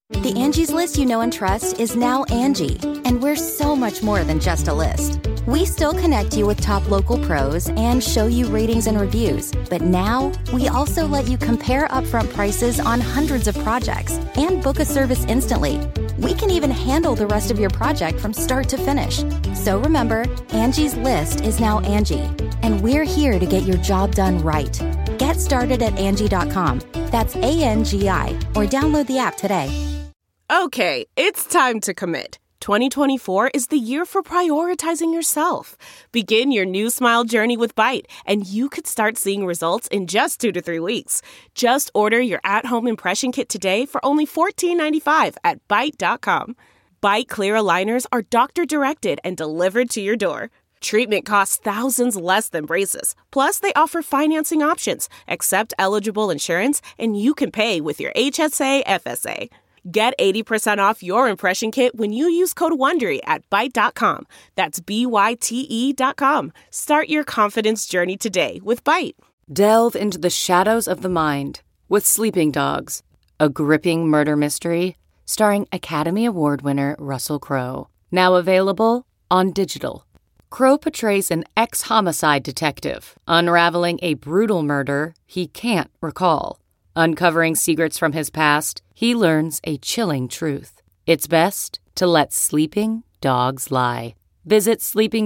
The Angie's List you know and trust is now Angie, and we're so much more than just a list. We still connect you with top local pros and show you ratings and reviews, but now we also let you compare upfront prices on hundreds of projects and book a service instantly. We can even handle the rest of your project from start to finish. So remember, Angie's List is now Angie, and we're here to get your job done right. Get started at Angie.com. That's ANGI, or download the app today. Okay, it's time to commit. 2024 is the year for prioritizing yourself. Begin your new smile journey with Byte, and you could start seeing results in just 2 to 3 weeks. Just order your at-home impression kit today for only $14.95 at Byte.com. Byte Clear aligners are doctor-directed and delivered to your door. Treatment costs thousands less than braces. Plus, they offer financing options, accept eligible insurance, and you can pay with your HSA, FSA. Get 80% off your impression kit when you use code WONDERY at Byte.com. That's BYTE.com. Start your confidence journey today with Byte. Delve into the shadows of the mind with Sleeping Dogs, a gripping murder mystery starring Academy Award winner Russell Crowe. Now available on digital. Crowe portrays an ex-homicide detective unraveling a brutal murder he can't recall. Uncovering secrets from his past, he learns a chilling truth. It's best to let sleeping dogs lie. Visit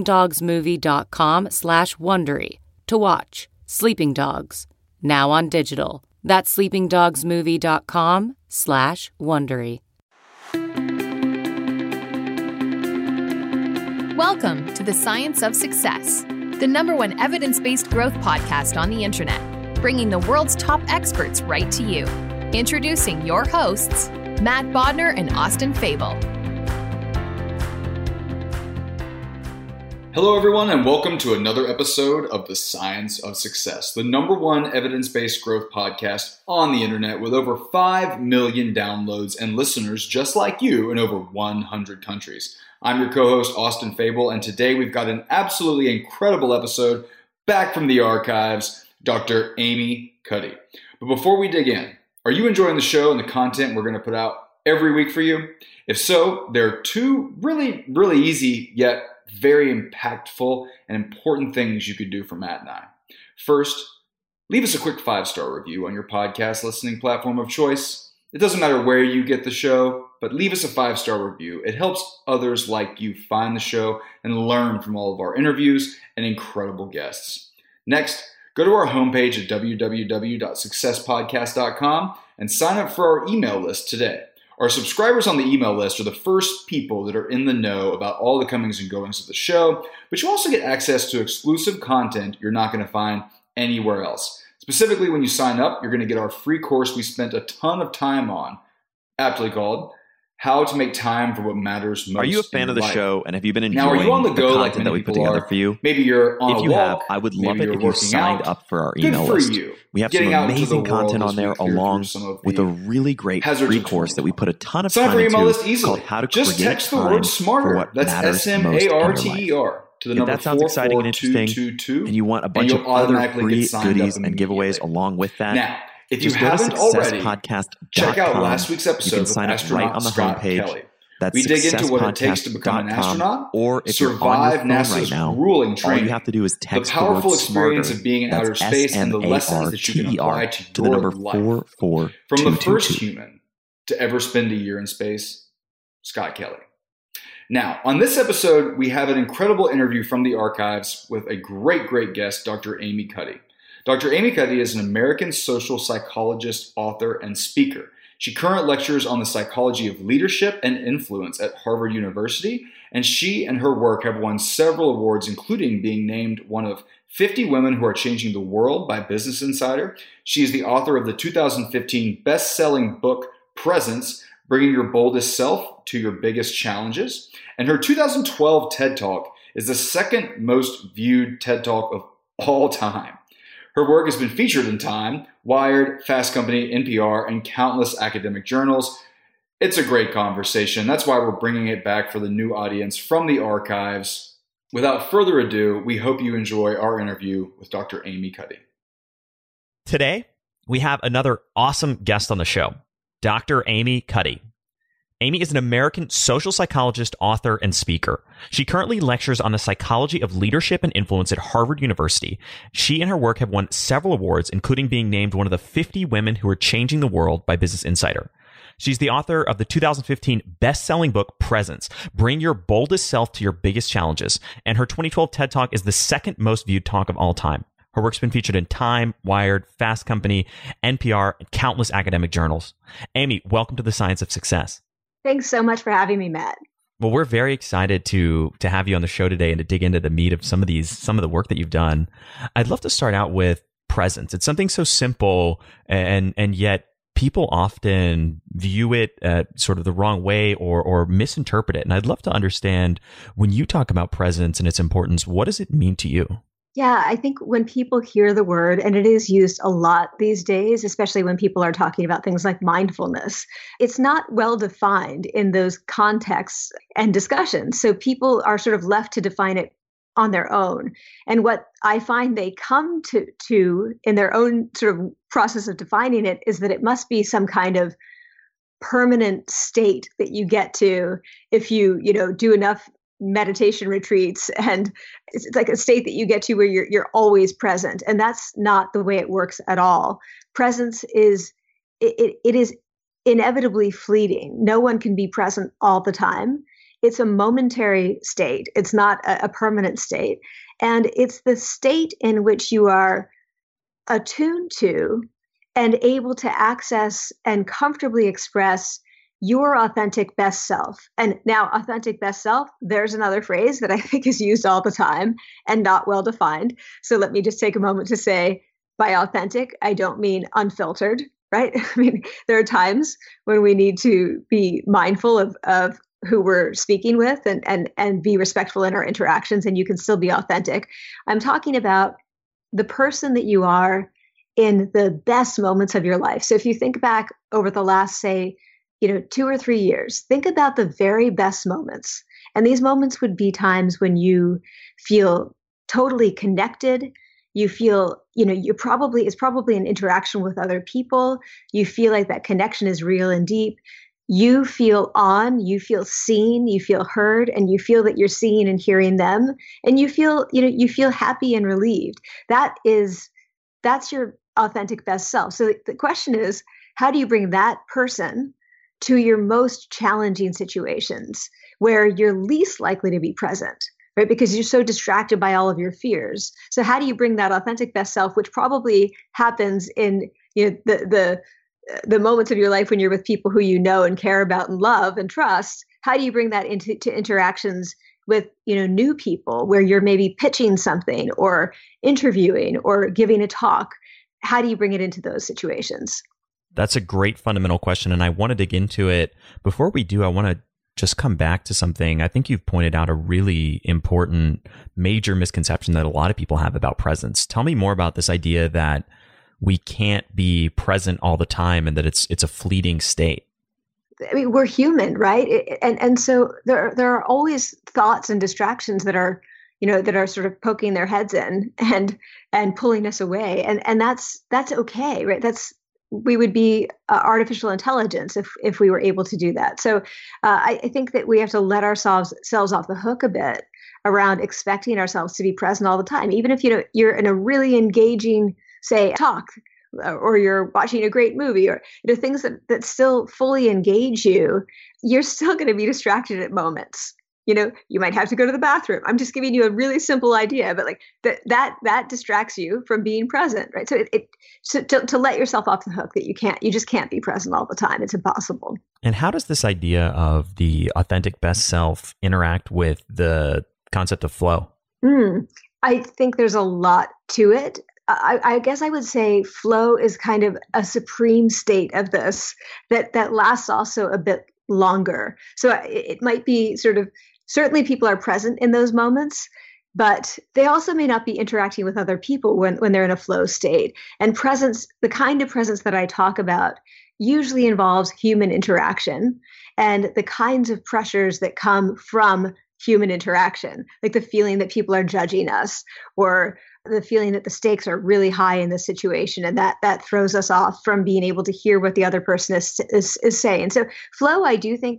sleepingdogsmovie.com/Wondery to watch Sleeping Dogs, now on digital. That's sleepingdogsmovie.com/Wondery. Welcome to The Science of Success, the #1 evidence-based growth podcast on the internet, bringing the world's top experts right to you. Introducing your hosts, Matt Bodner and Austin Fable. Hello, everyone, and welcome to another episode of The Science of Success, the #1 evidence-based growth podcast on the internet with over 5 million downloads and listeners just like you in over 100 countries. I'm your co-host, Austin Fable, and today we've got an absolutely incredible episode back from the archives, Dr. Amy Cuddy. But before we dig in, are you enjoying the show and the content we're going to put out every week for you? If so, there are 2 really, really easy yet very impactful and important things you could do for Matt and I. First, leave us a quick 5-star review on your podcast listening platform of choice. It doesn't matter where you get the show, but leave us a 5-star review. It helps others like you find the show and learn from all of our interviews and incredible guests. Next, go to our homepage at www.successpodcast.com and sign up for our email list today. Our subscribers on the email list are the first people that are in the know about all the comings and goings of the show, but you also get access to exclusive content you're not going to find anywhere else. Specifically, when you sign up, you're going to get our free course we spent a ton of time on, aptly called How to Make Time for What Matters Most. Are you a fan of the show, and have you been enjoying now, are you on the go content like that we put together for you? Maybe you're on If a you walk, have, I would love it if you signed up for our Good email for list. you. We have Getting some out into amazing the world content on as there, we clear through along some of with the a really great hazards free of course that we put a ton of Sign up time for your email into list easily. called How to Just Create text the Time word for SMARTER. What That's Matters Most in Your SMARTER Life. to the If number that sounds exciting and interesting, 44222, and you want a bunch of you'll other automatically free get signed up goodies and immediately. giveaways along with that, Now, if you just go to haven't already, successpodcast.com. check out last week's You episode can with sign up astronaut right on the Scott homepage. Kelly. That's We dig into what it takes to become an astronaut, or if you're on survive your phone NASA's right now, grueling all training, you have to do is the text powerful the word experience SMARTER. of being in That's outer space, and the lessons that you can apply to the your number life. 44222. From the first human to ever spend a year in space, Scott Kelly. Now, on this episode, we have an incredible interview from the archives with a great, great guest, Dr. Amy Cuddy. Dr. Amy Cuddy is an American social psychologist, author, and speaker. She currently lectures on the psychology of leadership and influence at Harvard University, and she and her work have won several awards, including being named one of 50 Women Who Are Changing the World by Business Insider. She is the author of the 2015 best-selling book, Presence, Bringing Your Boldest Self to Your Biggest Challenges. And her 2012 TED Talk is the second most viewed TED Talk of all time. Her work has been featured in Time, Wired, Fast Company, NPR, and countless academic journals. It's a great conversation. That's why we're bringing it back for the new audience from the archives. Without further ado, we hope you enjoy our interview with Dr. Amy Cuddy. Today, we have another awesome guest on the show, Dr. Amy Cuddy. Amy is an American social psychologist, author, and speaker. She currently lectures on the psychology of leadership and influence at Harvard University. She and her work have won several awards, including being named one of the 50 women who are changing the world by Business Insider. She's the author of the 2015 best-selling book, Presence: Bring Your Boldest Self to Your Biggest Challenges. And her 2012 TED Talk is the second most viewed talk of all time. Her work's been featured in Time, Wired, Fast Company, NPR, and countless academic journals. Amy, welcome to the Science of Success. Thanks so much for having me, Matt. Well, we're very excited to have you on the show today and to dig into the meat of some of the work that you've done. I'd love to start out with presence. It's something so simple, and yet people often view it sort of the wrong way or misinterpret it. And I'd love to understand, when you talk about presence and its importance, what does it mean to you? Yeah, I think when people hear the word, and it is used a lot these days, especially when people are talking about things like mindfulness, it's not well defined in those contexts and discussions. So people are sort of left to define it on their own. And what I find they come to in their own sort of process of defining it is that it must be some kind of permanent state that you get to if you do enough meditation retreats, and it's like a state that you get to where you're always present. And that's not the way it works at all. Presence is it is inevitably fleeting. No one can be present all the time. It's a momentary state. It's not a permanent state. And it's the state in which you are attuned to and able to access and comfortably express your authentic best self. And now, authentic best self, there's another phrase that I think is used all the time and not well defined. So let me just take a moment to say, by authentic, I don't mean unfiltered, right? I mean, there are times when we need to be mindful of who we're speaking with and be respectful in our interactions, and you can still be authentic. I'm talking about the person that you are in the best moments of your life. So if you think back over the last, say, 2 or 3 years, think about the very best moments. And these moments would be times when you feel totally connected. You feel, it's probably an interaction with other people. You feel like that connection is real and deep. You feel you feel seen, you feel heard, and you feel that you're seeing and hearing them. And you feel happy and relieved. That's your authentic best self. So the question is, how do you bring that person to your most challenging situations where you're least likely to be present, right? Because you're so distracted by all of your fears. So how do you bring that authentic best self, which probably happens in the moments of your life when you're with people who you know and care about and love and trust? How do you bring that into interactions with new people where you're maybe pitching something or interviewing or giving a talk? How do you bring it into those situations? That's a great fundamental question, and I want to dig into it. Before we do, I want to just come back to something. I think you've pointed out a really important major misconception that a lot of people have about presence. Tell me more about this idea that we can't be present all the time and that it's a fleeting state. I mean, we're human, right? And so there are always thoughts and distractions that are sort of poking their heads in and pulling us away, and that's okay, right? We would be artificial intelligence if we were able to do that. So I think that we have to let ourselves off the hook a bit around expecting ourselves to be present all the time. Even if you're in a really engaging, say, talk, or you're watching a great movie, or things that still fully engage you, you're still going to be distracted at moments. You might have to go to the bathroom. I'm just giving you a really simple idea, but like that distracts you from being present, right? So to let yourself off the hook that you just can't be present all the time. It's impossible. And how does this idea of the authentic best self interact with the concept of flow? I think there's a lot to it. I guess I would say flow is kind of a supreme state of this that lasts also a bit longer. So it might be certainly people are present in those moments, but they also may not be interacting with other people when they're in a flow state. And presence, the kind of presence that I talk about, usually involves human interaction and the kinds of pressures that come from human interaction, like the feeling that people are judging us, or the feeling that the stakes are really high in this situation, and that throws us off from being able to hear what the other person is saying. So flow, I do think,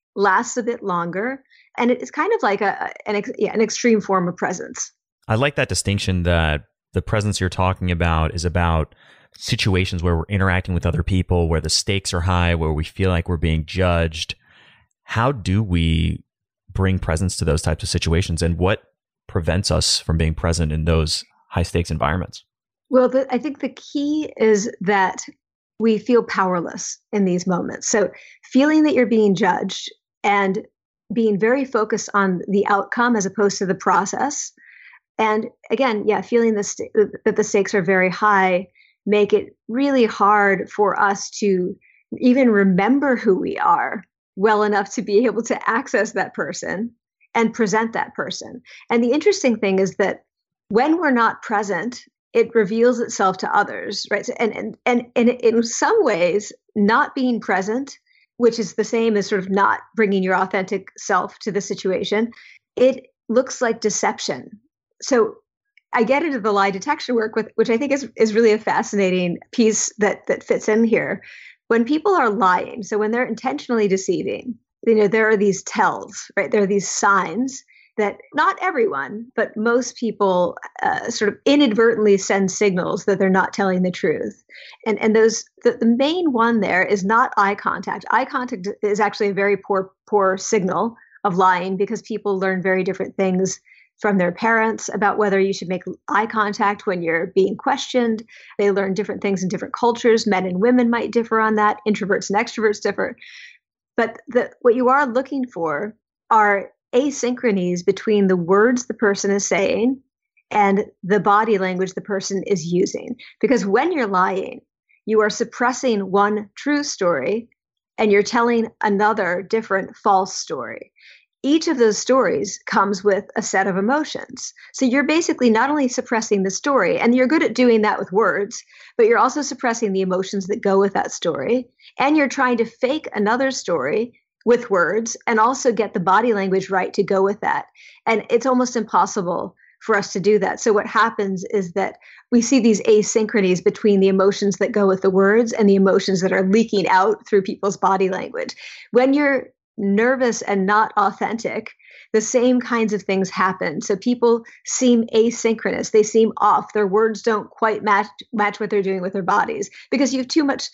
lasts a bit longer, and it's kind of like an extreme form of presence. I like that distinction that the presence you're talking about is about situations where we're interacting with other people, where the stakes are high, where we feel like we're being judged. How do we bring presence to those types of situations, and what prevents us from being present in those high stakes environments? Well, I think the key is that we feel powerless in these moments. So feeling that you're being judged and being very focused on the outcome as opposed to the process. And again, feeling that the stakes are very high make it really hard for us to even remember who we are well enough to be able to access that person and present that person. And the interesting thing is that when we're not present, it reveals itself to others, right? So, and in some ways, not being present, which is the same as sort of not bringing your authentic self to the situation, it looks like deception. So I get into the lie detection work, which I think is really a fascinating piece that fits in here. When people are lying, so when they're intentionally deceiving, there are these tells, right? There are these signs that not everyone, but most people sort of inadvertently send signals that they're not telling the truth. And those, the main one there is not eye contact. Eye contact is actually a very poor signal of lying, because people learn very different things from their parents about whether you should make eye contact when you're being questioned. They learn different things in different cultures. Men and women might differ on that. Introverts and extroverts differ. But what you are looking for are asynchronies between the words the person is saying and the body language the person is using. Because when you're lying, you are suppressing one true story and you're telling another different false story. Each of those stories comes with a set of emotions. So you're basically not only suppressing the story, and you're good at doing that with words, but you're also suppressing the emotions that go with that story. And you're trying to fake another story with words and also get the body language right to go with that. And it's almost impossible for us to do that. So what happens is that we see these asynchronies between the emotions that go with the words and the emotions that are leaking out through people's body language. When you're nervous and not authentic, the same kinds of things happen. So people seem asynchronous. They seem off. Their words don't quite match what they're doing with their bodies, because you have too much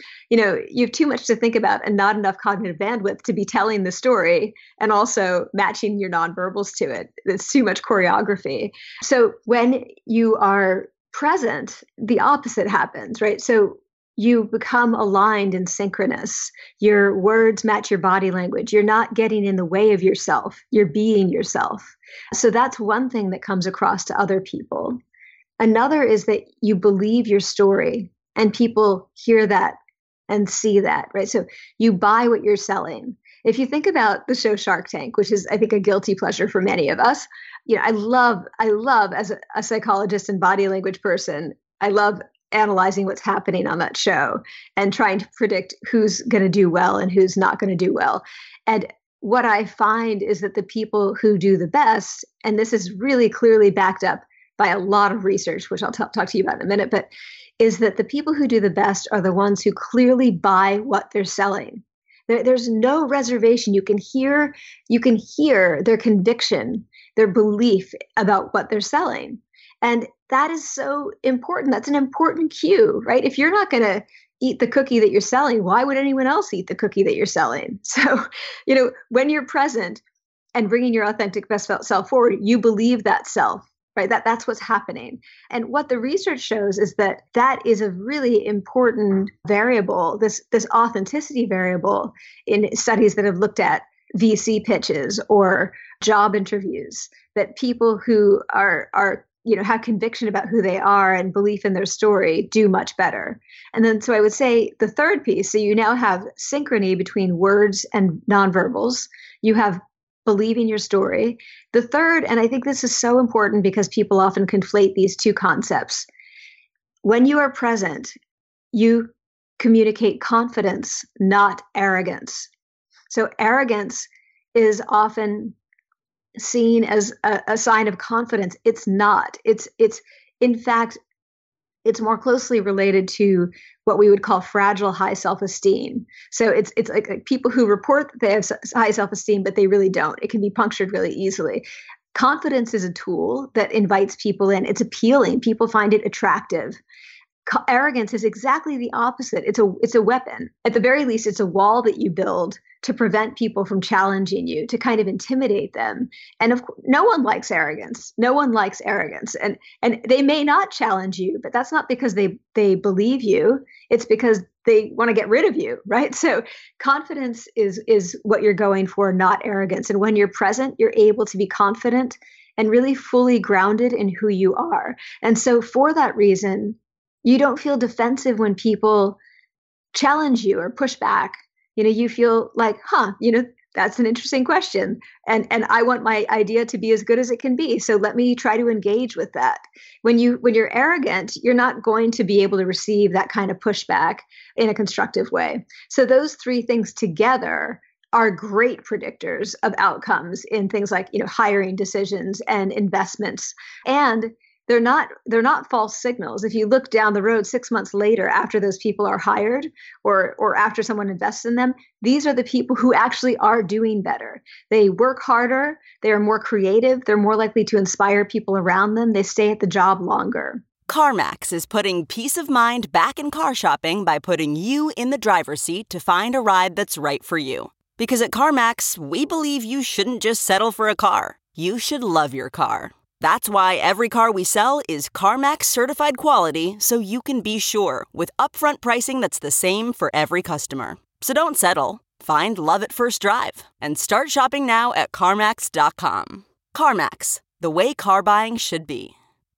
to think about and not enough cognitive bandwidth to be telling the story and also matching your nonverbals to it. It's too much choreography. So when you are present, the opposite happens, right? So you become aligned and synchronous. Your words match your body language. You're not getting in the way of yourself. You're being yourself. So that's one thing that comes across to other people. Another is that you believe your story, and people hear that and see that, right? So you buy what you're selling. If you think about the show Shark Tank, which is, I think, a guilty pleasure for many of us, I love as a psychologist and body language person, I love analyzing what's happening on that show and trying to predict who's going to do well and who's not going to do well. And what I find is that the people who do the best, and this is really clearly backed up by a lot of research, which I'll talk to you about in a minute, but is that the people who do the best are the ones who clearly buy what they're selling. There's no reservation. You can hear their conviction, their belief about what they're selling. And that is so important. That's an important cue, right? If you're not going to eat the cookie that you're selling, why would anyone else eat the cookie that you're selling? So, when you're present and bringing your authentic best self forward, you believe that self, right? That's what's happening. And what the research shows is that is a really important variable, this authenticity variable, in studies that have looked at VC pitches or job interviews, that people who are have conviction about who they are and belief in their story do much better. And then, so I would say the third piece, so you now have synchrony between words and nonverbals. You have believing your story. The third, and I think this is so important because people often conflate these two concepts. When you are present, you communicate confidence, not arrogance. So arrogance is often seen as a sign of confidence. It's not. It's in fact, it's more closely related to what we would call fragile high self-esteem. So it's like people who report that they have high self-esteem, but they really don't. It can be punctured really easily. Confidence is a tool that invites people in. It's appealing. People find it attractive. Arrogance is exactly the opposite. It's a weapon. At the very least, it's a wall that you build to prevent people from challenging you, to kind of intimidate them. And of course, no one likes arrogance. No one likes arrogance. And they may not challenge you, but that's not because they believe you. It's because they want to get rid of you, right? So confidence is what you're going for, not arrogance. And when you're present, you're able to be confident and really fully grounded in who you are. And so for that reason, you don't feel defensive when people challenge you or push back. You feel like, that's an interesting question. And I want my idea to be as good as it can be. So let me try to engage with that. When you're arrogant, you're not going to be able to receive that kind of pushback in a constructive way. So those three things together are great predictors of outcomes in things like, hiring decisions and investments. And they're not false signals. If you look down the road 6 months later, after those people are hired or after someone invests in them, these are the people who actually are doing better. They work harder. They are more creative. They're more likely to inspire people around them. They stay at the job longer. CarMax is putting peace of mind back in car shopping by putting you in the driver's seat to find a ride that's right for you. Because at CarMax, we believe you shouldn't just settle for a car. You should love your car. That's why every car we sell is CarMax certified quality, so you can be sure with upfront pricing that's the same for every customer. So don't settle. Find love at first drive and start shopping now at CarMax.com. CarMax, the way car buying should be.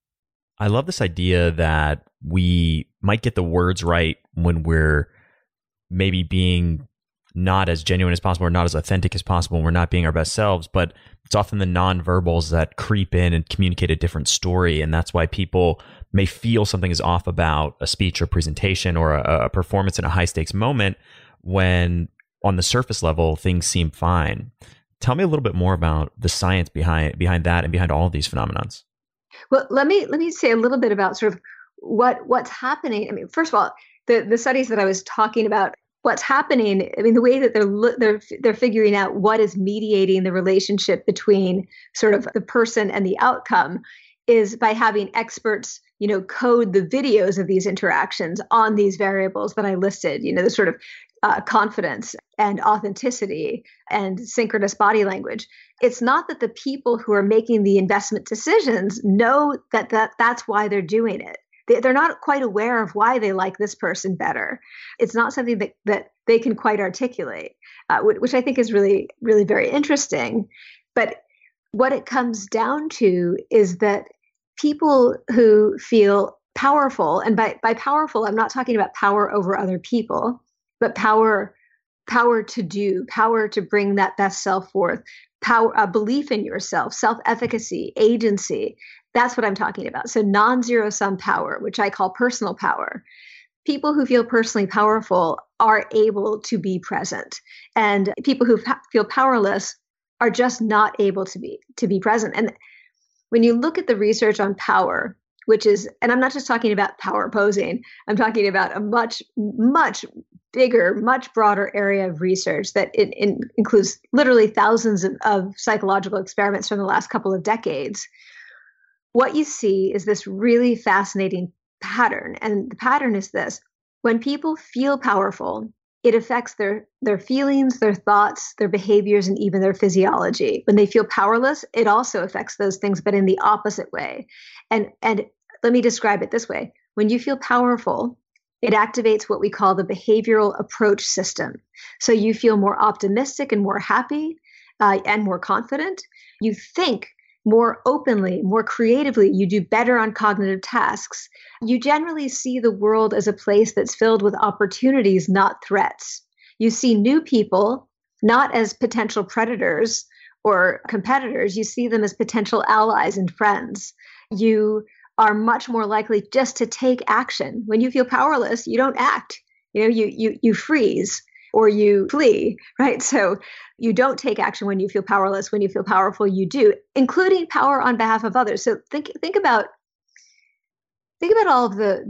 I love this idea that we might get the words right when we're maybe being not as genuine as possible or not as authentic as possible when we're not being our best selves, but it's often the nonverbals that creep in and communicate a different story. And that's why people may feel something is off about a speech or presentation or a performance in a high stakes moment when on the surface level, things seem fine. Tell me a little bit more about the science behind that and behind all of these phenomenons. Well, let me say a little bit about sort of what's happening. I mean, first of all, the studies that I was talking about, what's happening, I mean, the way that they're figuring out what is mediating the relationship between sort of the person and the outcome is by having experts, code the videos of these interactions on these variables that I listed, the sort of confidence and authenticity and synchronous body language. It's not that the people who are making the investment decisions know that that's why they're doing it. They're not quite aware of why they like this person better. It's not something that they can quite articulate, which I think is really, really very interesting. But what it comes down to is that people who feel powerful, and by powerful, I'm not talking about power over other people, but power to do, power to bring that best self forth, power, belief in yourself, self-efficacy, agency. That's what I'm talking about. So non-zero sum power, which I call personal power. People who feel personally powerful are able to be present, and people who feel powerless are just not able to be present. And when you look at the research on power, which is, and I'm not just talking about power posing, I'm talking about a much, much bigger, much broader area of research that it includes literally thousands of psychological experiments from the last couple of decades. What you see is this really fascinating pattern. And the pattern is this: when people feel powerful, it affects their feelings, their thoughts, their behaviors, and even their physiology. When they feel powerless, it also affects those things, but in the opposite way. And let me describe it this way. When you feel powerful, it activates what we call the behavioral approach system. So you feel more optimistic and more happy and more confident. You think more openly, more creatively. You do better on cognitive tasks. You generally see the world as a place that's filled with opportunities, not threats. You see new people not as potential predators or competitors. You see them as potential allies and friends. You are much more likely just to take action. When you feel powerless, you don't act. You freeze or you flee, right? So you don't take action when you feel powerless. When you feel powerful, you do, including power on behalf of others. So think about all of the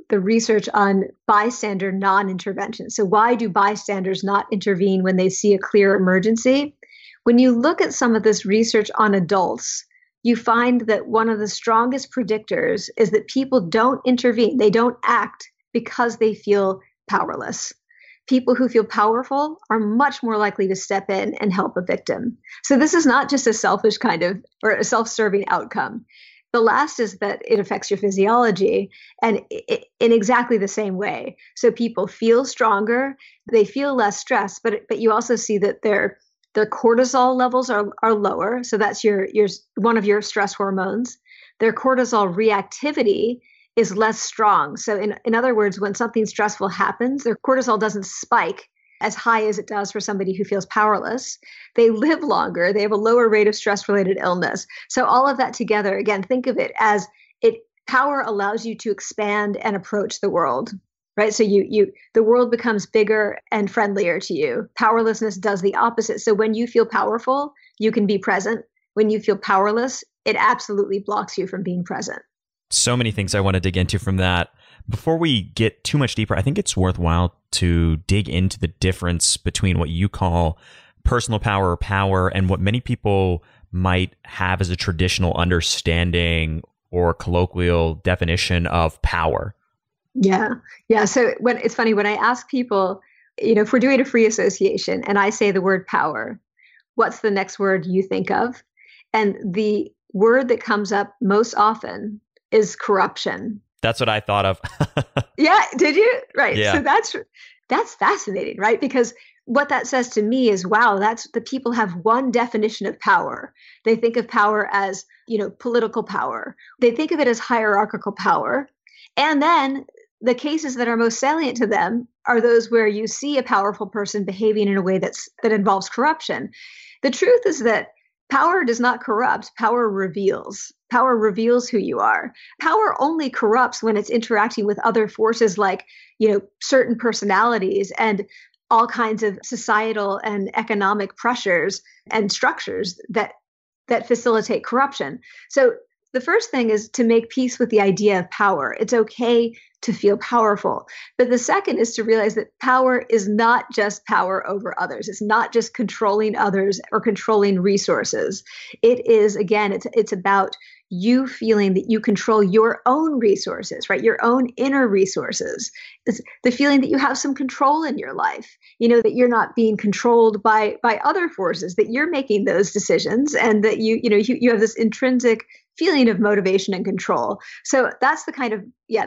the research on bystander non-intervention. So why do bystanders not intervene when they see a clear emergency? When you look at some of this research on adults, you find that one of the strongest predictors is that people don't intervene. They don't act because they feel powerless. People who feel powerful are much more likely to step in and help a victim. So this is not just a selfish kind of, or a self-serving outcome. The last is that it affects your physiology and in exactly the same way. So people feel stronger, they feel less stressed, but you also see that their cortisol levels are lower. So that's your one of your stress hormones. Their cortisol reactivity is less strong. So in other words, when something stressful happens, their cortisol doesn't spike as high as it does for somebody who feels powerless. They live longer. They have a lower rate of stress-related illness. So all of that together, again, think of it as power allows you to expand and approach the world, right? So the world becomes bigger and friendlier to you. Powerlessness does the opposite. So when you feel powerful, you can be present. When you feel powerless, it absolutely blocks you from being present. So many things I want to dig into from that. Before we get too much deeper, I think it's worthwhile to dig into the difference between what you call personal power or power and what many people might have as a traditional understanding or colloquial definition of power. Yeah. So it's funny when I ask people, if we're doing a free association and I say the word power, what's the next word you think of? And the word that comes up most often is corruption. That's what I thought of. Yeah, did you? Right. Yeah. So that's fascinating, right? Because what that says to me is, wow, that's the people have one definition of power. They think of power as, political power. They think of it as hierarchical power. And then the cases that are most salient to them are those where you see a powerful person behaving in a way that involves corruption. The truth is that power does not corrupt. Power reveals. Power reveals who you are. Power only corrupts when it's interacting with other forces like, certain personalities and all kinds of societal and economic pressures and structures that facilitate corruption. So the first thing is to make peace with the idea of power. It's okay to feel powerful. But the second is to realize that power is not just power over others. It's not just controlling others or controlling resources. It is, again, it's about you feeling that you control your own resources, right? Your own inner resources. It's the feeling that you have some control in your life, that you're not being controlled by other forces, that you're making those decisions and that you have this intrinsic feeling of motivation and control. So that's the kind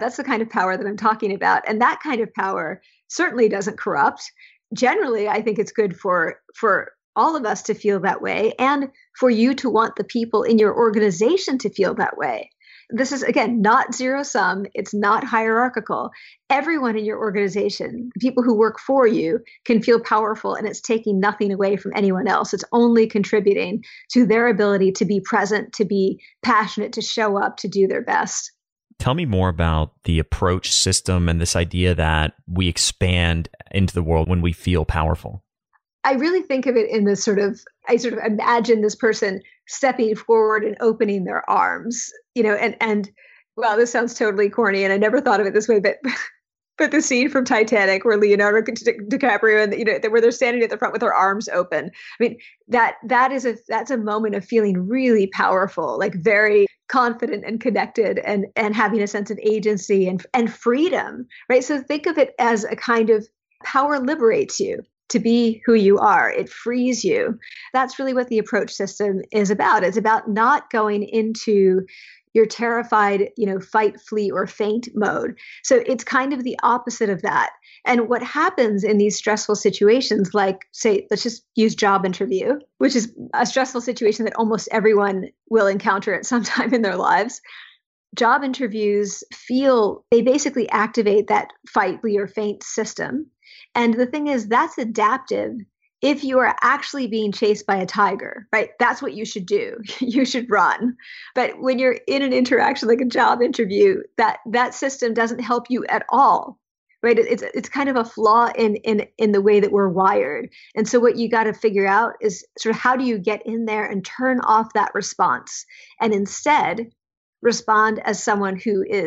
of power that I'm talking about. And that kind of power certainly doesn't corrupt. Generally, I think it's good for all of us to feel that way and for you to want the people in your organization to feel that way. This is, again, not zero sum. It's not hierarchical. Everyone in your organization, the people who work for you, can feel powerful, and it's taking nothing away from anyone else. It's only contributing to their ability to be present, to be passionate, to show up, to do their best. Tell me more about the approach system and this idea that we expand into the world when we feel powerful. I really think of it in this I sort of imagine this person stepping forward and opening their arms, and well, this sounds totally corny and I never thought of it this way, but the scene from Titanic where Leonardo DiCaprio and, where they're standing at the front with their arms open. I mean, that's a moment of feeling really powerful, like very confident and connected and having a sense of agency and freedom, right? So think of it as a kind of power liberates you to be who you are. It frees you. That's really what the approach system is about. It's about not going into your terrified, fight, flee, or faint mode. So it's kind of the opposite of that. And what happens in these stressful situations, like, say, let's just use job interview, which is a stressful situation that almost everyone will encounter at some time in their lives. Job interviews they basically activate that fight, flee, or faint system. And the thing is, that's adaptive if you are actually being chased by a tiger, right? That's what you should do. You should run. But when you're in an interaction like a job interview, that system doesn't help you at all, right? It's kind of a flaw in the way that we're wired. And so what you got to figure out is sort of how do you get in there and turn off that response and instead respond as someone who is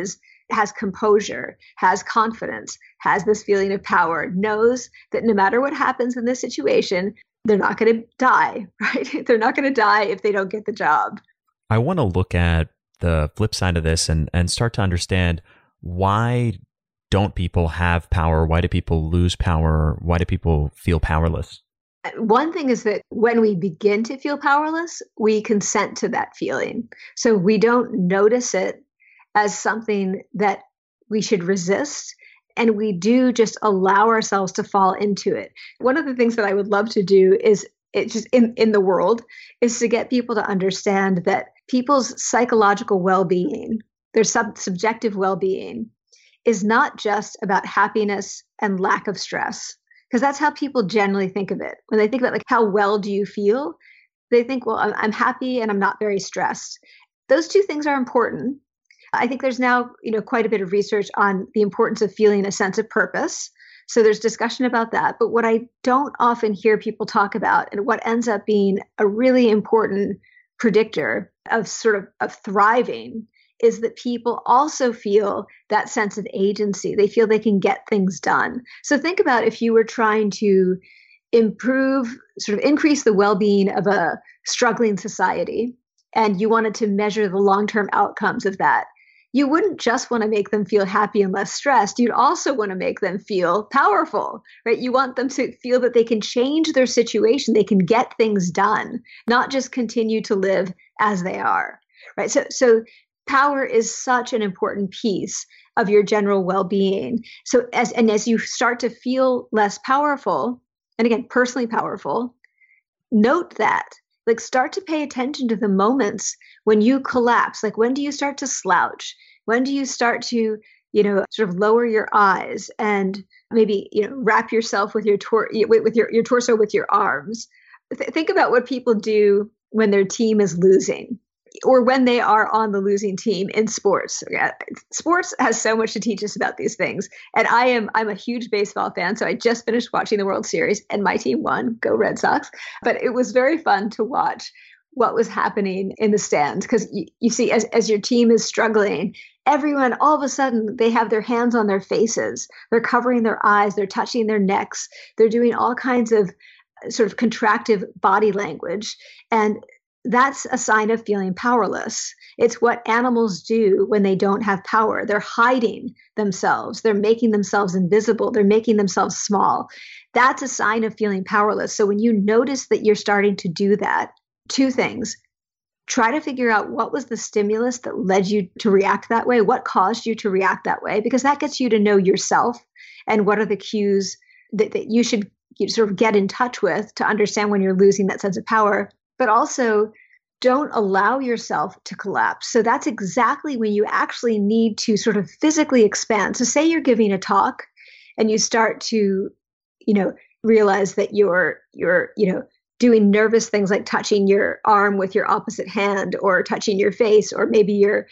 has composure, has confidence, has this feeling of power, knows that no matter what happens in this situation, they're not going to die, right? They're not going to die if they don't get the job. I want to look at the flip side of this and start to understand, why don't people have power? Why do people lose power? Why do people feel powerless? One thing is that when we begin to feel powerless, we consent to that feeling. So we don't notice it as something that we should resist. And we do just allow ourselves to fall into it. One of the things that I would love to do is in the world is to get people to understand that people's psychological well-being, their subjective well-being, is not just about happiness and lack of stress. Because that's how people generally think of it. When they think about like, how well do you feel? They think, well, I'm happy and I'm not very stressed. Those two things are important. I think there's now, quite a bit of research on the importance of feeling a sense of purpose. So there's discussion about that. But what I don't often hear people talk about, and what ends up being a really important predictor of of thriving, is that people also feel that sense of agency. They feel they can get things done. So think about if you were trying to increase the well-being of a struggling society, and you wanted to measure the long-term outcomes of that. You wouldn't just want to make them feel happy and less stressed. You'd also want to make them feel powerful, right? You want them to feel that they can change their situation. They can get things done, not just continue to live as they are, right? So power is such an important piece of your general well-being. So as you start to feel less powerful, and again, personally powerful, note that. Like, start to pay attention to the moments when you collapse. Like, when do you start to slouch? When do you start to, lower your eyes and maybe, wrap yourself with your torso with your arms? Think about what people do when their team is losing, or when they are on the losing team in sports. Sports has so much to teach us about these things. And I'm a huge baseball fan, so I just finished watching the World Series and my team won. Go Red Sox. But it was very fun to watch what was happening in the stands, because you see, as your team is struggling, everyone, all of a sudden, they have their hands on their faces. They're covering their eyes. They're touching their necks. They're doing all kinds of contractive body language. And that's a sign of feeling powerless. It's what animals do when they don't have power. They're hiding themselves. They're making themselves invisible. They're making themselves small. That's a sign of feeling powerless. So when you notice that you're starting to do that, two things. Try to figure out what was the stimulus that led you to react that way, what caused you to react that way, because that gets you to know yourself and what are the cues that you should get in touch with to understand when you're losing that sense of power. But also, don't allow yourself to collapse. So that's exactly when you actually need to physically expand. So say you're giving a talk and you start to, realize that you're doing nervous things like touching your arm with your opposite hand, or touching your face, or maybe you're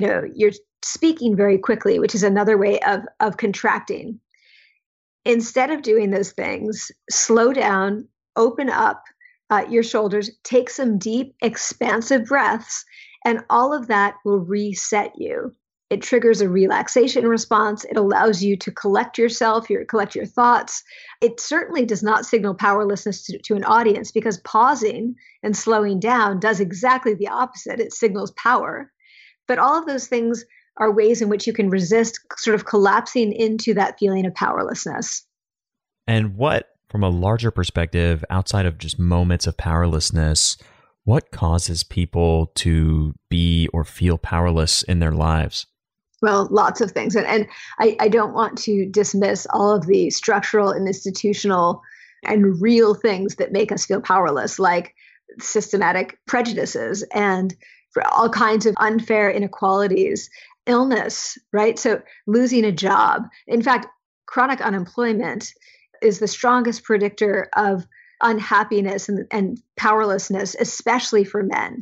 speaking very quickly, which is another way of contracting. Instead of doing those things, slow down, open up your shoulders, take some deep, expansive breaths, and all of that will reset you. It triggers a relaxation response. It allows you to collect yourself, collect your thoughts. It certainly does not signal powerlessness to an audience, because pausing and slowing down does exactly the opposite. It signals power. But all of those things are ways in which you can resist collapsing into that feeling of powerlessness. And what, from a larger perspective, outside of just moments of powerlessness, what causes people to be or feel powerless in their lives? Well, lots of things. And I don't want to dismiss all of the structural and institutional and real things that make us feel powerless, like systematic prejudices and all kinds of unfair inequalities, illness, right? So losing a job. In fact, chronic unemployment is the strongest predictor of unhappiness and powerlessness, especially for men.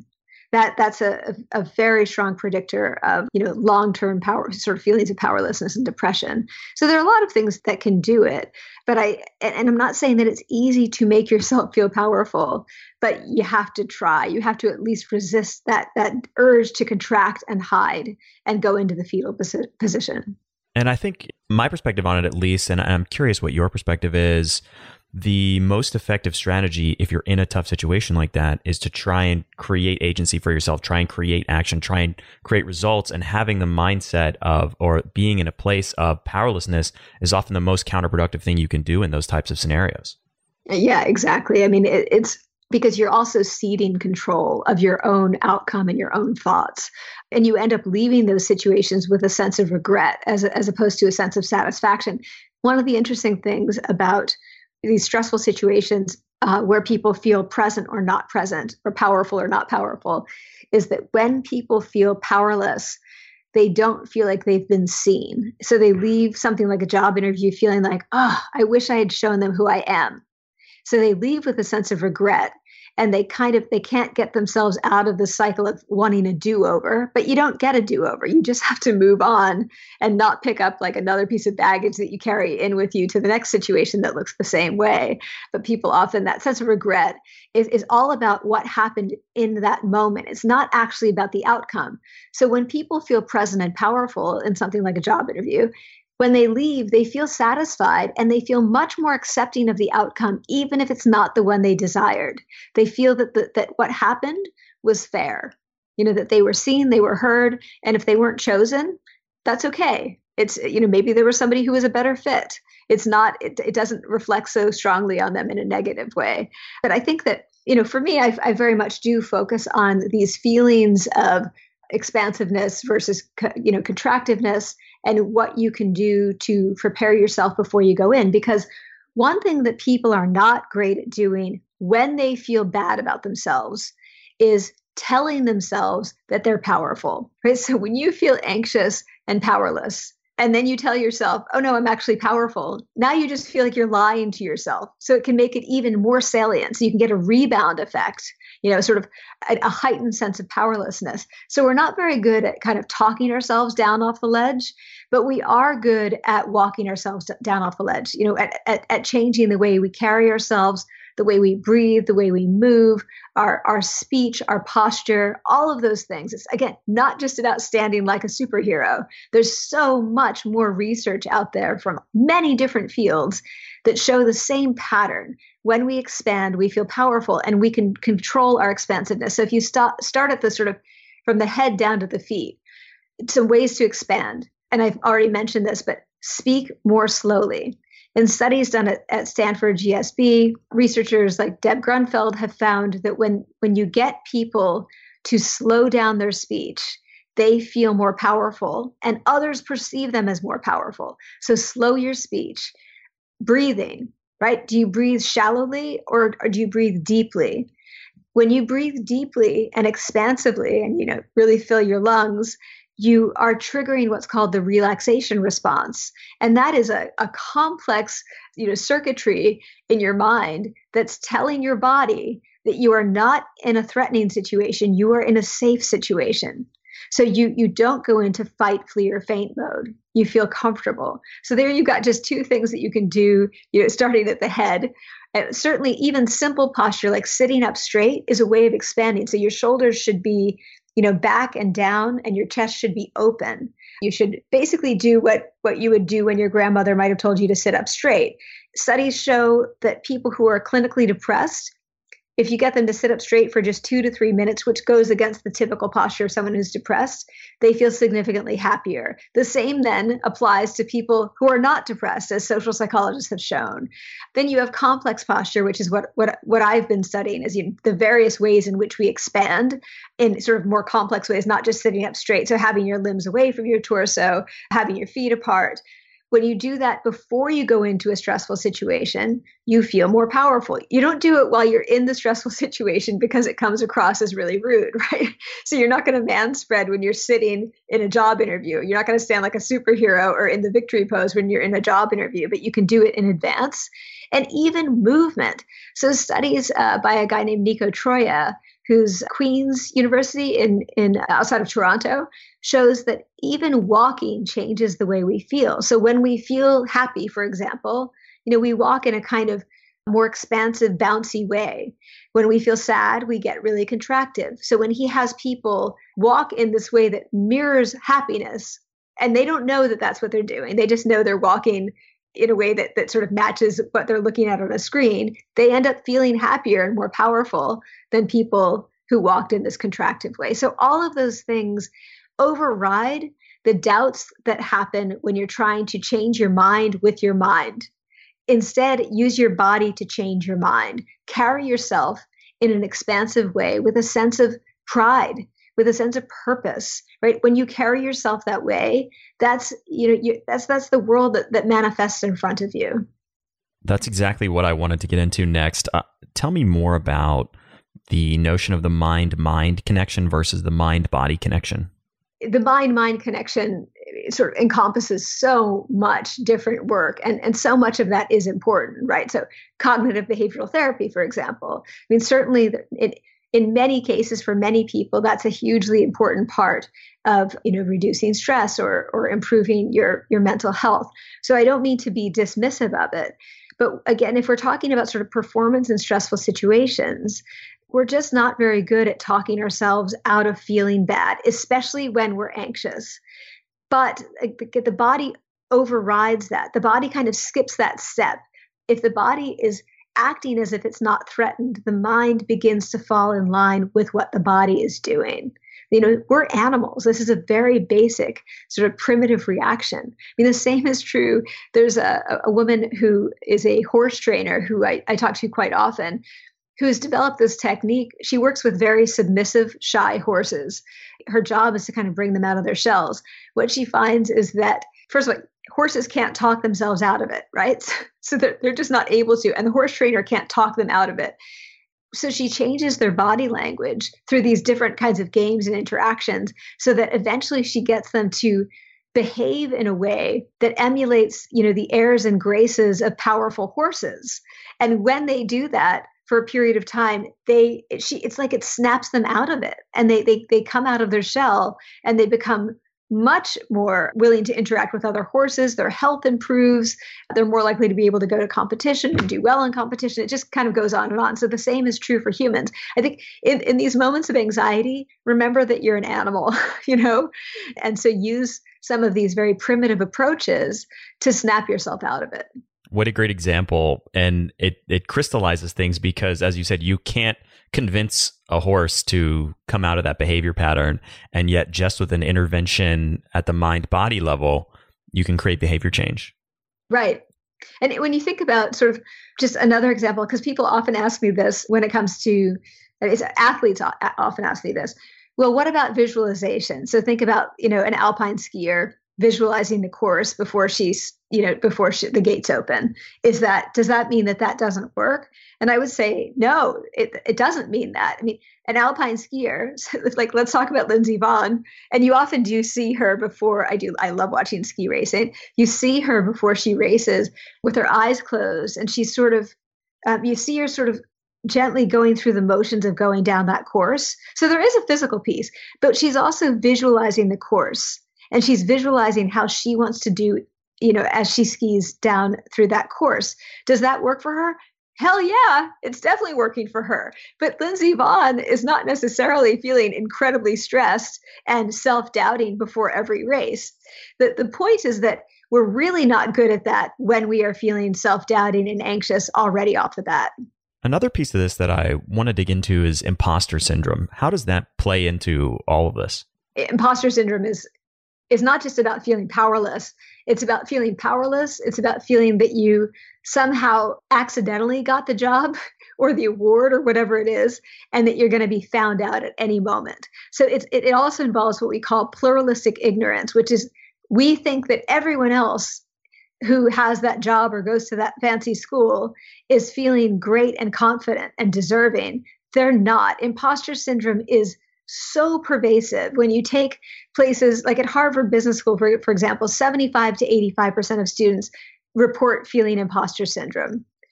That's a very strong predictor of, long-term power, sort of feelings of powerlessness and depression. So there are a lot of things that can do it, but I'm not saying that it's easy to make yourself feel powerful, but you have to try. You have to at least resist that urge to contract and hide and go into the fetal position. And I think my perspective on it, at least, and I'm curious what your perspective is, the most effective strategy if you're in a tough situation like that is to try and create agency for yourself, try and create action, try and create results. And having the mindset of, or being in a place of powerlessness is often the most counterproductive thing you can do in those types of scenarios. Yeah, exactly. I mean, it's because you're also ceding control of your own outcome and your own thoughts. And you end up leaving those situations with a sense of regret as opposed to a sense of satisfaction. One of the interesting things about these stressful situations where people feel present or not present, or powerful or not powerful, is that when people feel powerless, they don't feel like they've been seen. So they leave something like a job interview feeling like, oh, I wish I had shown them who I am. So they leave with a sense of regret, and they can't get themselves out of the cycle of wanting a do-over. But you don't get a do-over. You just have to move on and not pick up like another piece of baggage that you carry in with you to the next situation that looks the same way. But people often, that sense of regret is all about what happened in that moment. It's not actually about the outcome. So when people feel present and powerful in something like a job interview, when they leave, they feel satisfied and they feel much more accepting of the outcome, even if it's not the one they desired. They feel that what happened was fair, that they were seen, they were heard, and if they weren't chosen, that's okay. It's, maybe there was somebody who was a better fit. It's not, it doesn't reflect so strongly on them in a negative way. But I think that, for me, I very much do focus on these feelings of expansiveness versus, contractiveness, and what you can do to prepare yourself before you go in. Because one thing that people are not great at doing when they feel bad about themselves is telling themselves that they're powerful, right? So when you feel anxious and powerless, and then you tell yourself, oh no, I'm actually powerful, now you just feel like you're lying to yourself. So it can make it even more salient. So you can get a rebound effect, sort of a heightened sense of powerlessness. So we're not very good at kind of talking ourselves down off the ledge, but we are good at walking ourselves down off the ledge, at changing the way we carry ourselves, the way we breathe, the way we move, our speech, our posture, all of those things. It's, again, not just about standing like a superhero. There's so much more research out there from many different fields that show the same pattern. When we expand, we feel powerful and we can control our expansiveness. So if you start at the sort of from the head down to the feet, some ways to expand. And I've already mentioned this, but speak more slowly. In studies done at Stanford GSB, researchers like Deb Grunfeld have found that when you get people to slow down their speech, they feel more powerful and others perceive them as more powerful. So slow your speech. Breathing, right? Do you breathe shallowly or do you breathe deeply? When you breathe deeply and expansively and, really fill your lungs, you are triggering what's called the relaxation response. And that is a complex, circuitry in your mind that's telling your body that you are not in a threatening situation, you are in a safe situation. So you don't go into fight, flee, or faint mode. You feel comfortable. So there you've got just two things that you can do, starting at the head. Certainly even simple posture like sitting up straight is a way of expanding. So your shoulders should be back and down, and your chest should be open. You should basically do what you would do when your grandmother might have told you to sit up straight. Studies show that people who are clinically depressed, if you get them to sit up straight for just 2 to 3 minutes, which goes against the typical posture of someone who's depressed, they feel significantly happier. The same then applies to people who are not depressed, as social psychologists have shown. Then you have complex posture, which is what I've been studying, is the various ways in which we expand in sort of more complex ways, not just sitting up straight. So having your limbs away from your torso, having your feet apart. When you do that before you go into a stressful situation, you feel more powerful. You don't do it while you're in the stressful situation because it comes across as really rude, right? So you're not going to man spread when you're sitting in a job interview. You're not going to stand like a superhero or in the victory pose when you're in a job interview, but you can do it in advance. and even movement. So studies by a guy named Nico Troia, who's Queen's University in outside of Toronto, shows that even walking changes the way we feel. So when we feel happy, for example, we walk in a kind of more expansive, bouncy way. When we feel sad, we get really contractive. So when he has people walk in this way that mirrors happiness, and they don't know that that's what they're doing, they just know they're walking in a way that sort of matches what they're looking at on a screen, they end up feeling happier and more powerful than people who walked in this contractive way. So all of those things override the doubts that happen when you're trying to change your mind with your mind. Instead, use your body to change your mind. Carry yourself in an expansive way with a sense of pride, with a sense of purpose, right? When you carry yourself that way, that's the world that manifests in front of you. That's exactly what I wanted to get into next. Tell me more about the notion of the mind-mind connection versus the mind-body connection. The mind-mind connection sort of encompasses so much different work, and so much of that is important, right? So cognitive behavioral therapy, for example, I mean, certainly in many cases for many people, that's a hugely important part of reducing stress or improving your mental health. So I don't mean to be dismissive of it. But again, if we're talking about sort of performance in stressful situations, we're just not very good at talking ourselves out of feeling bad, especially when we're anxious. But the body overrides that. The body kind of skips that step. If the body is acting as if it's not threatened, the mind begins to fall in line with what the body is doing. We're animals. This is a very basic sort of primitive reaction. I mean, the same is true. There's a woman who is a horse trainer who I talk to quite often, who's developed this technique. She works with very submissive, shy horses. Her job is to kind of bring them out of their shells. What she finds is that, first of all, horses can't talk themselves out of it, right? So they're just not able to, and the horse trainer can't talk them out of it. So she changes their body language through these different kinds of games and interactions so that eventually she gets them to behave in a way that emulates, the airs and graces of powerful horses. And when they do that, for a period of time, it's like it snaps them out of it, and they come out of their shell, and they become much more willing to interact with other horses. Their health improves. They're more likely to be able to go to competition and do well in competition. It just kind of goes on and on. So the same is true for humans. I think in these moments of anxiety, remember that you're an animal, and so use some of these very primitive approaches to snap yourself out of it. What a great example. And it crystallizes things because, as you said, you can't convince a horse to come out of that behavior pattern. And yet just with an intervention at the mind-body level, you can create behavior change. Right. And when you think about sort of just another example, because people often ask me this when it comes to, athletes often ask me this, well, what about visualization? So think about, an alpine skier visualizing the course before the gates open. Does that mean that doesn't work? And I would say, no, it doesn't mean that. I mean, an alpine skier, like let's talk about Lindsey Vonn, and you often do see her before I love watching ski racing. You see her before she races with her eyes closed, and she's sort of, you see her sort of gently going through the motions of going down that course. So there is a physical piece, but she's also visualizing the course. And she's visualizing how she wants to do, as she skis down through that course. Does that work for her? Hell yeah, it's definitely working for her. But Lindsey Vonn is not necessarily feeling incredibly stressed and self-doubting before every race. The point is that we're really not good at that when we are feeling self-doubting and anxious already off the bat. Another piece of this that I want to dig into is imposter syndrome. How does that play into all of this? Imposter syndrome is not just about feeling powerless. It's about feeling powerless. It's about feeling that you somehow accidentally got the job or the award or whatever it is, and that you're going to be found out at any moment. So it also involves what we call pluralistic ignorance, which is we think that everyone else who has that job or goes to that fancy school is feeling great and confident and deserving. They're not. Imposter syndrome is so pervasive. When you take places like at Harvard Business School, for example, 75 to 85% of students report feeling imposter syndrome.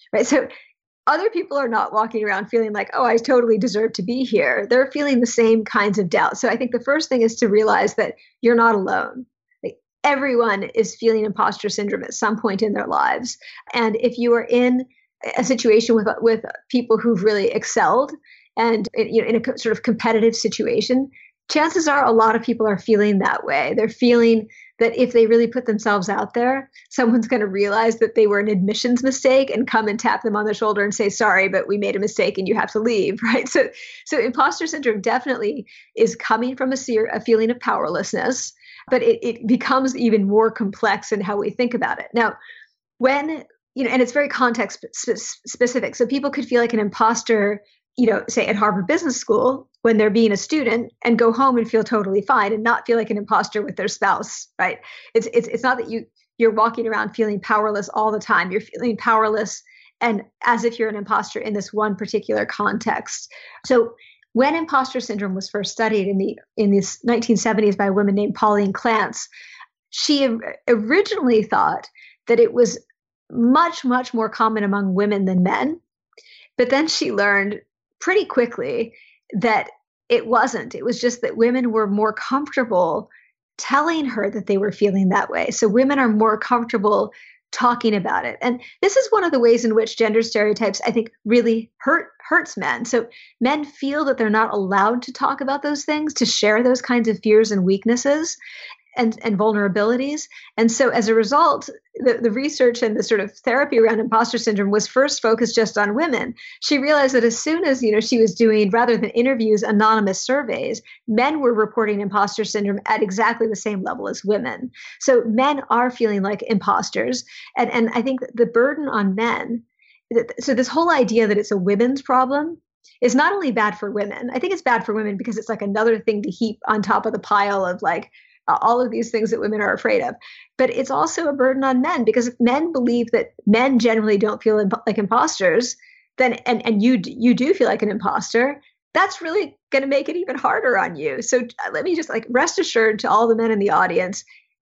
right? So other people are not walking around feeling like, oh, I totally deserve to be here. They're feeling the same kinds of doubt. So I think the first thing is to realize that you're not alone. Like, everyone is feeling imposter syndrome at some point in their lives. And if you are in a situation with people who've really excelled and in a sort of competitive situation, chances are a lot of people are feeling that way. They're feeling that if they really put themselves out there, someone's going to realize that they were an admissions mistake and come and tap them on the shoulder and say, sorry, but we made a mistake and you have to leave, right? So imposter syndrome definitely is coming from a feeling of powerlessness, but it becomes even more complex in how we think about it. Now, when, and it's very context specific. So people could feel like an imposter, say at Harvard Business School when they're being a student and go home and feel totally fine and not feel like an imposter with their spouse, right? It's not that you're walking around feeling powerless all the time. You're feeling powerless and as if you're an imposter in this one particular context. So when imposter syndrome was first studied in the 1970s by a woman named Pauline Clance, she originally thought that it was much, much more common among women than men. But then she learned pretty quickly that it wasn't. It was just that women were more comfortable telling her that they were feeling that way. So women are more comfortable talking about it. And this is one of the ways in which gender stereotypes, I think, really hurts men. So men feel that they're not allowed to talk about those things, to share those kinds of fears and weaknesses and vulnerabilities. And so as a result, the research and the sort of therapy around imposter syndrome was first focused just on women. She realized that as soon as, she was doing, rather than interviews, anonymous surveys, men were reporting imposter syndrome at exactly the same level as women. So men are feeling like imposters. And I think the burden on men, so this whole idea that it's a women's problem is not only bad for women. I think it's bad for women because it's like another thing to heap on top of the pile of like, all of these things that women are afraid of. But it's also a burden on men because if men believe that men generally don't feel like imposters, then and you do feel like an imposter, that's really going to make it even harder on you. So let me just rest assured to all the men in the audience,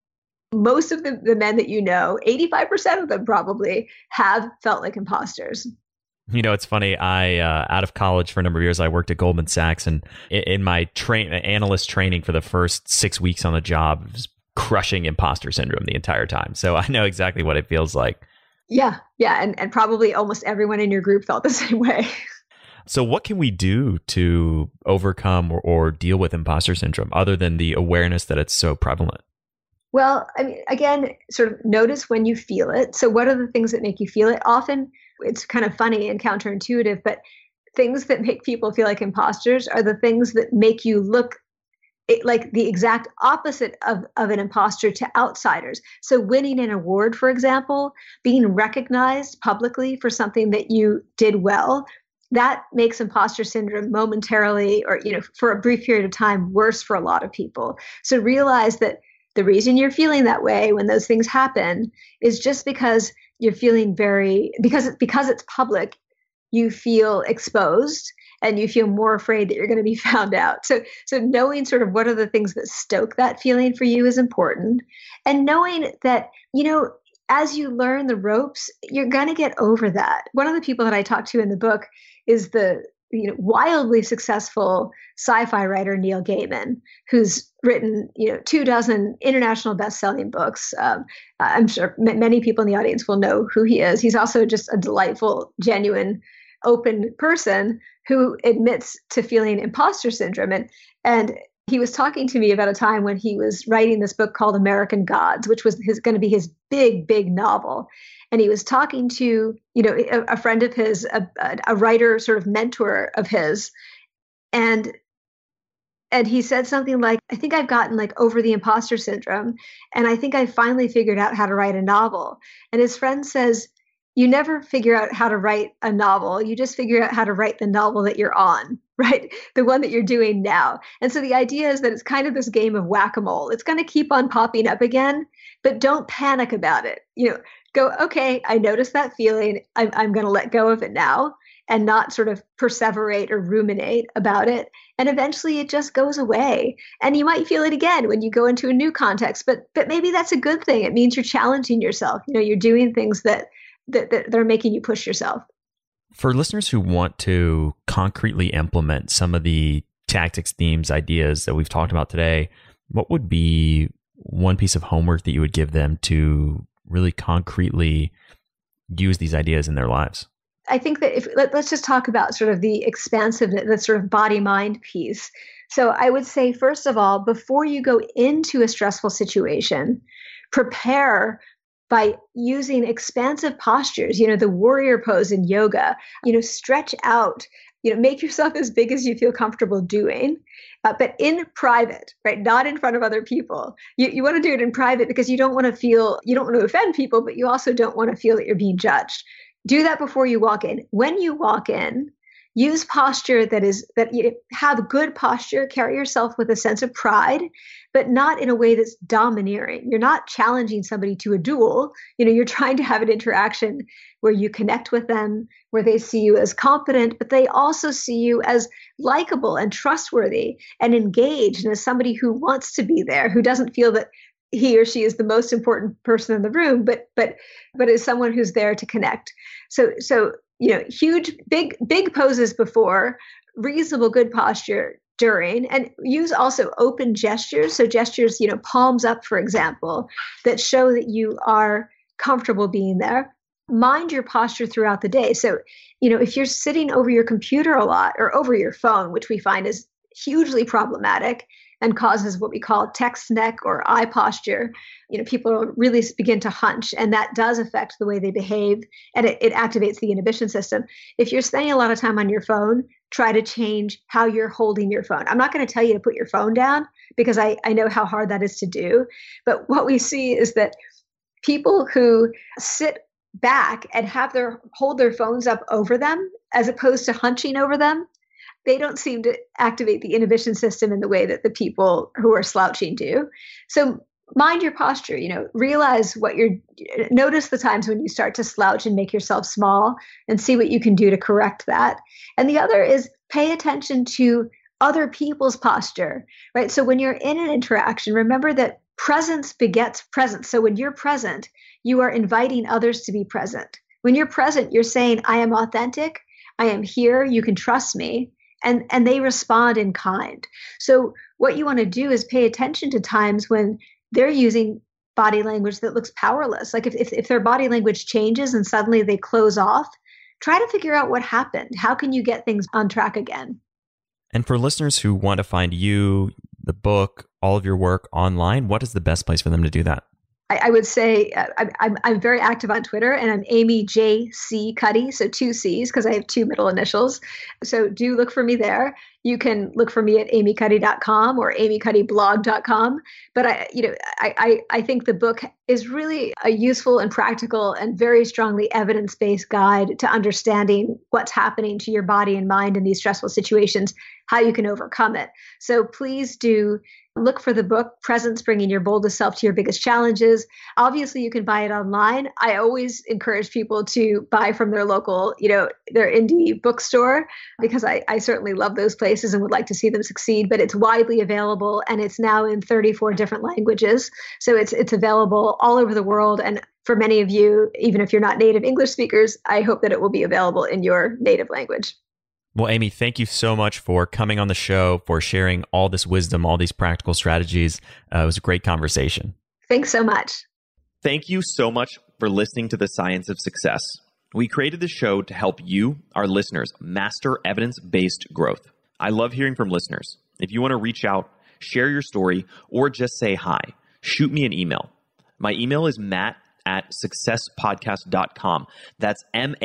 most of the men that 85% of them probably have felt like imposters. It's funny. I, out of college for a number of years, I worked at Goldman Sachs, and in my analyst training for the first 6 weeks on the job, I was crushing imposter syndrome the entire time. So I know exactly what it feels like. Yeah. And probably almost everyone in your group felt the same way. So what can we do to overcome or deal with imposter syndrome other than the awareness that it's so prevalent? Well, I mean, again, sort of notice when you feel it. So what are the things that make you feel it? Often it's kind of funny and counterintuitive, but things that make people feel like imposters are the things that make you look like the exact opposite of an imposter to outsiders. So winning an award, for example, being recognized publicly for something that you did well, that makes imposter syndrome momentarily or, for a brief period of time worse for a lot of people. So realize that the reason you're feeling that way when those things happen is just because you're feeling because it's public, you feel exposed and you feel more afraid that you're going to be found out. So knowing sort of what are the things that stoke that feeling for you is important. And knowing that, as you learn the ropes, you're going to get over that. One of the people that I talked to in the book is the wildly successful sci-fi writer Neil Gaiman, who's written 24 international best-selling books. I'm sure many people in the audience will know who he is. He's also just a delightful, genuine, open person who admits to feeling imposter syndrome. And he was talking to me about a time when he was writing this book called American Gods, which was going to be his big, big novel. And he was talking to, a friend of his, a writer sort of mentor of his. And he said something like, I think I've gotten over the imposter syndrome. And I think I finally figured out how to write a novel. And his friend says, you never figure out how to write a novel. You just figure out how to write the novel that you're on, right? The one that you're doing now. And so the idea is that it's kind of this game of whack-a-mole. It's going to keep on popping up again, but don't panic about it. Go, okay, I noticed that feeling. I'm going to let go of it now and not sort of perseverate or ruminate about it. And eventually it just goes away. And you might feel it again when you go into a new context, but maybe that's a good thing. It means you're challenging yourself. You're doing things that that are making you push yourself. For listeners who want to concretely implement some of the tactics, themes, ideas that we've talked about today, what would be one piece of homework that you would give them to really concretely use these ideas in their lives? I think that let's just talk about sort of the expansiveness, the sort of body-mind piece. So I would say, first of all, before you go into a stressful situation, prepare by using expansive postures, the warrior pose in yoga, stretch out, make yourself as big as you feel comfortable doing, but in private, right? Not in front of other people. You want to do it in private because you don't want to offend people, but you also don't want to feel that you're being judged. Do that before you walk in. When you walk in, use posture that you have good posture, carry yourself with a sense of pride, but not in a way that's domineering. You're not challenging somebody to a duel. You're trying to have an interaction where you connect with them, where they see you as competent, but they also see you as likable and trustworthy and engaged, and as somebody who wants to be there, who doesn't feel that he or she is the most important person in the room, but is someone who's there to connect. So huge, big poses before, reasonable, good posture during, and use also open gestures. So gestures, palms up, for example, that show that you are comfortable being there. Mind your posture throughout the day. So, if you're sitting over your computer a lot or over your phone, which we find is hugely problematic and causes what we call text neck or eye posture, people really begin to hunch, and that does affect the way they behave, and it activates the inhibition system. If you're spending a lot of time on your phone, try to change how you're holding your phone. I'm not going to tell you to put your phone down because I know how hard that is to do. But what we see is that people who sit back and hold their phones up over them as opposed to hunching over them, they don't seem to activate the inhibition system in the way that the people who are slouching do. So mind your posture, realize notice the times when you start to slouch and make yourself small, and see what you can do to correct that. And the other is pay attention to other people's posture, right? So when you're in an interaction, remember that presence begets presence. So when you're present, you are inviting others to be present. When you're present, you're saying, I am authentic, I am here, you can trust me. And they respond in kind. So what you want to do is pay attention to times when they're using body language that looks powerless. Like if their body language changes and suddenly they close off, try to figure out what happened. How can you get things on track again? And for listeners who want to find you, the book, all of your work online, what is the best place for them to do that? I would say I'm very active on Twitter, and I'm Amy J.C. Cuddy, so 2 C's because I have 2 middle initials. So do look for me there. You can look for me at amycuddy.com or amycuddyblog.com. But I think the book is really a useful and practical and very strongly evidence-based guide to understanding what's happening to your body and mind in these stressful situations, how you can overcome it. So please do look for the book, Presence, Bringing Your Boldest Self to Your Biggest Challenges. Obviously, you can buy it online. I always encourage people to buy from their local, their indie bookstore, because I certainly love those places and would like to see them succeed. But it's widely available, and it's now in 34 different languages. So it's available all over the world. And for many of you, even if you're not native English speakers, I hope that it will be available in your native language. Well, Amy, thank you so much for coming on the show, for sharing all this wisdom, all these practical strategies. It was a great conversation. Thanks so much. Thank you so much for listening to The Science of Success. We created this show to help you, our listeners, master evidence-based growth. I love hearing from listeners. If you want to reach out, share your story, or just say hi, shoot me an email. My email is matt@successpodcast.com. That's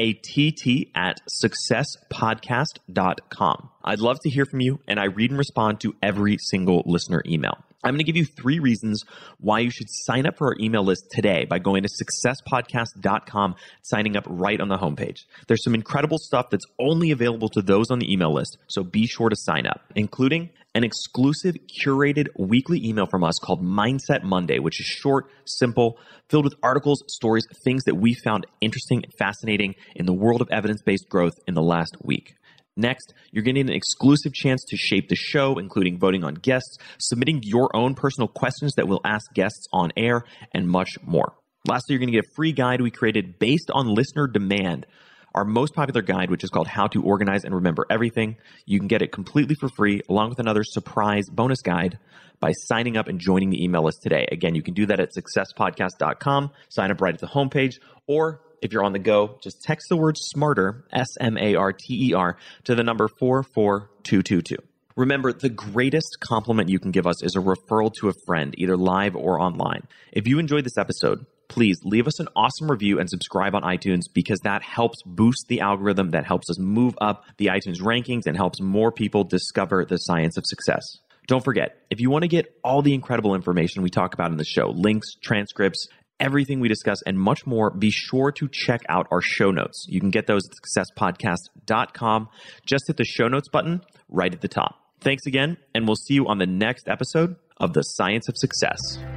matt@successpodcast.com. I'd love to hear from you, and I read and respond to every single listener email. I'm going to give you 3 reasons why you should sign up for our email list today by going to successpodcast.com, signing up right on the homepage. There's some incredible stuff that's only available to those on the email list, so be sure to sign up, including an exclusive curated weekly email from us called Mindset Monday, which is short, simple, filled with articles, stories, things that we found interesting and fascinating in the world of evidence-based growth in the last week. Next, you're getting an exclusive chance to shape the show, including voting on guests, submitting your own personal questions that we'll ask guests on air, and much more. Lastly, you're going to get a free guide we created based on listener demand. Our most popular guide, which is called How to Organize and Remember Everything. You can get it completely for free, along with another surprise bonus guide by signing up and joining the email list today. Again, you can do that at successpodcast.com. Sign up right at the homepage, or if you're on the go, just text the word SMARTER, SMARTER, to the number 44222. Remember, the greatest compliment you can give us is a referral to a friend, either live or online. If you enjoyed this episode, please leave us an awesome review and subscribe on iTunes, because that helps boost the algorithm, that helps us move up the iTunes rankings and helps more people discover the science of success. Don't forget, if you want to get all the incredible information we talk about in the show, links, transcripts, everything we discuss, and much more, be sure to check out our show notes. You can get those at successpodcast.com. Just hit the show notes button right at the top. Thanks again, and we'll see you on the next episode of The Science of Success.